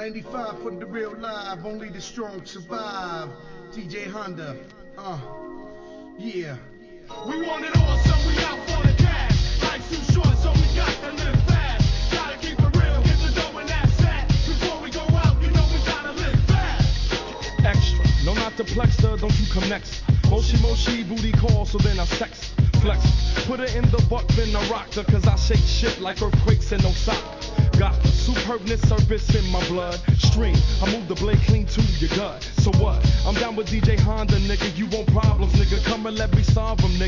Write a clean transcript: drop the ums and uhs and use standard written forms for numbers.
95 putting the real live, only the strong survive. DJ Honda, yeah. We want it all, so we out for the cash. Life's too short, so we got to live fast. Gotta keep it real, get the dough and that's that. Before we go out, you know we gotta live fast. Extra, no not the plexer, don't you come next. Moshi, booty call, so then I sex, flex. Put her in the buck, then I rocked her, cause I shake shit like earthquakes and no sock. Got superbness, service in my blood stream. I move the blade clean to your gut. So what? I'm down with DJ Honda, nigga. You want problems, nigga. Come and let me solve them, nigga.